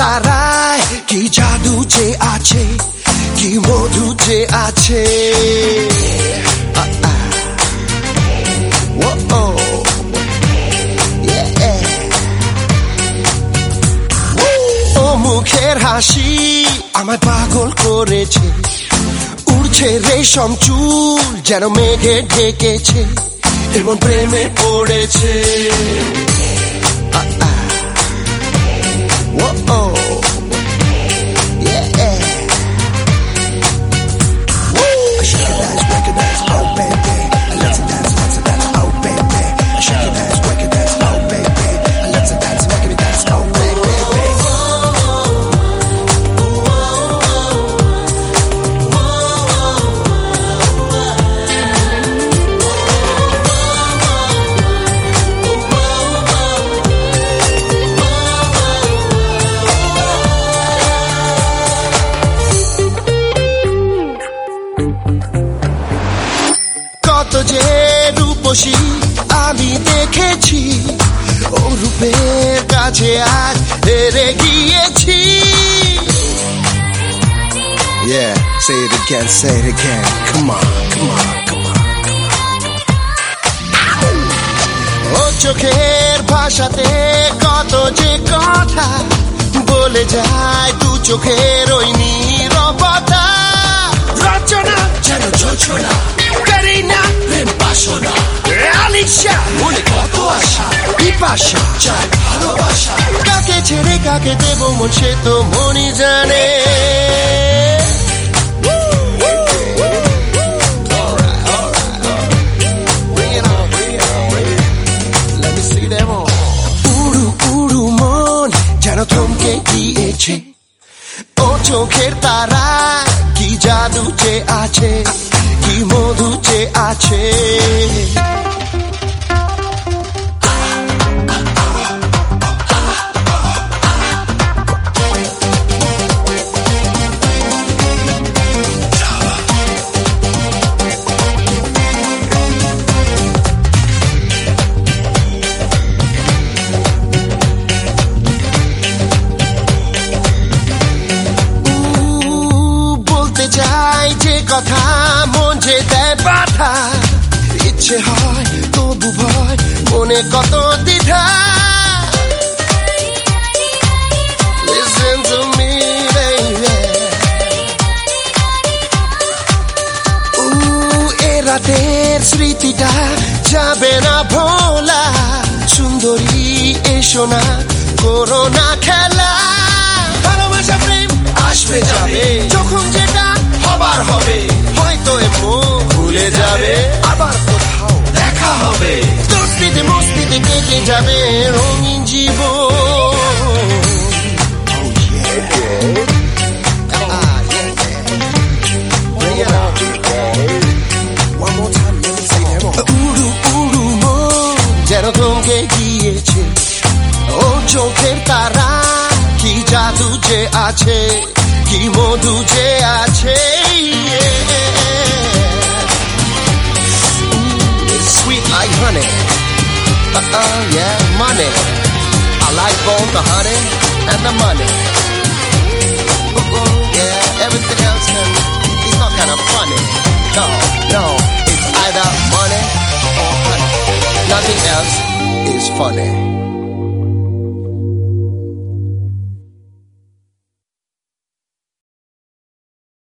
তারায় কি জাদু যে আছে, কি মধু যে আছে। ও মুখের হাসি আমায় পাগল করেছে, উড়ছে রেশম চুল যেন মেঘে ঢেকেছে, এমন প্রেমে পড়েছে। কত যে রূপসী আমি দেখেছি, ও রূপের কাছে আজ হেরে গিয়েছি। Yeah, say it again, say it again. Come on, come on, come on, come on. ও চোখের ভাষাতে কত যে কথা বলে যায়, দু চোখের ওই নীরবতা। রচনা যেন যোজনা, করিনা প্রেম বাসনা, আলিশা মনে কত আশা, বিপাশা চাই ভালোবাসা। কাকে ছেড়ে কাকে দেব মন সে তো মনই জানে। উড়ু উড়ু মন যেন থমকে গিয়েছে, ও চোখের তারা কি জাদু যে আছে, কি মধু যে আছে। বলতে চাই যে কথা মন যে দেয় বাধা, ইচ্ছে হয় তবু ভয় মনে কত দ্বিধা। Listen to me baby, এ রাতের স্মৃতিটা যাবে না ভোলা, সুন্দরী এসো না করো না খেলা। ভালোবাসা প্রেম আসবে যাবে, যখন যেটা হবার হবে, হয়তো এমন ভুলে যাবে, আবার কোথাও দেখা হবে। দোস্তিতে মস্তিতে কেটে যাবে রঙিন জীবন। উড়ু উড়ু মন যেন থমকে গিয়েছে, ও চোখের তারা কি জাদু যে আছে, কি মধু যে আছে। Sweet like honey, yeah, money. I like both the honey and the money. Yeah, everything else is not kind of funny. No, no, it's either money or honey. Nothing else is funny.